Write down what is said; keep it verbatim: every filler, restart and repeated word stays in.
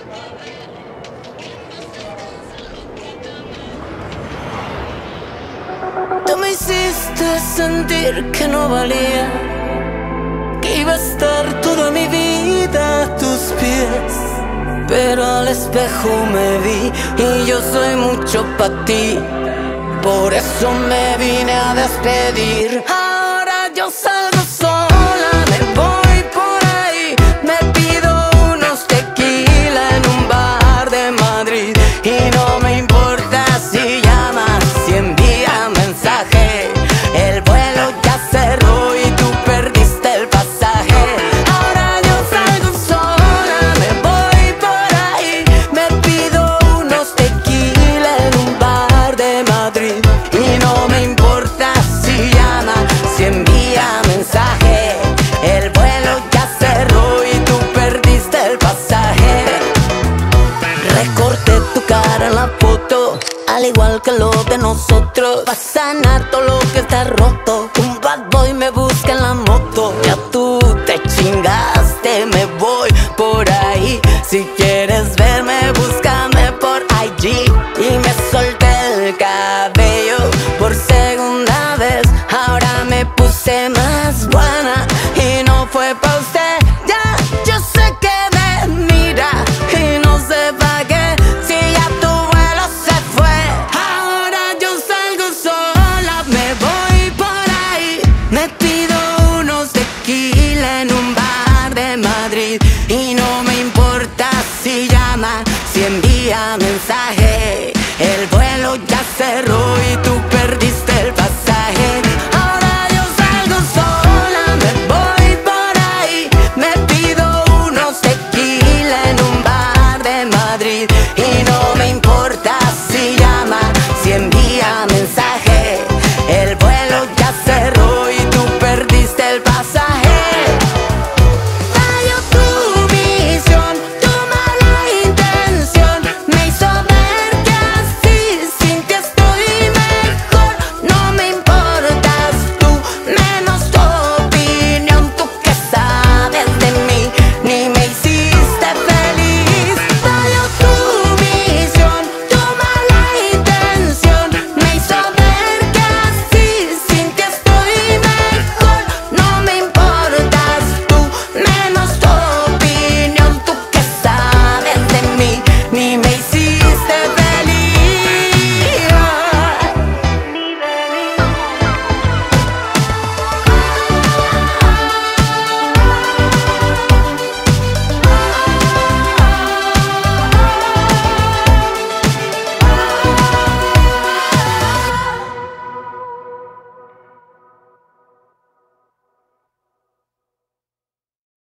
Tú me hiciste sentir que no valía, que iba a estar toda mi vida a tus pies. Pero al espejo me vi y yo soy mucho pa' ti. Por eso me vine a despedir. Ahora yo salgo sola, me voy por ahí, me pido unos tequila en un bar de Madrid. Y no me importa si llamas, si envías mensaje, el vuelo ya cerró y tú perdiste el pasaje. Ahora yo salgo sola, me voy por ahí, me pido unos tequila en un bar de Madrid. Y no me importa si llama, si envía mensaje, el vuelo ya cerró y tú perdiste el pasaje. Recorté tu cara en la foto, al igual que lo de nosotros, pa' sanar todo lo que está roto. Un bad boy me busca en la moto, ya tú te chingaste, me voy por ahí. Si quieres verme, búscame por I G. Y me solté el cabello por segunda vez, ahora me puse más buena y no fue pa' usted. Ya, yo sé que me mira y no sé pa' qué, si ya tu vuelo se fue. Ahora yo salgo sola, me voy por ahí, me pido unos tequila en un bar de Madrid. Y no me importa si llama, si envía mensaje, el vuelo ya cerró y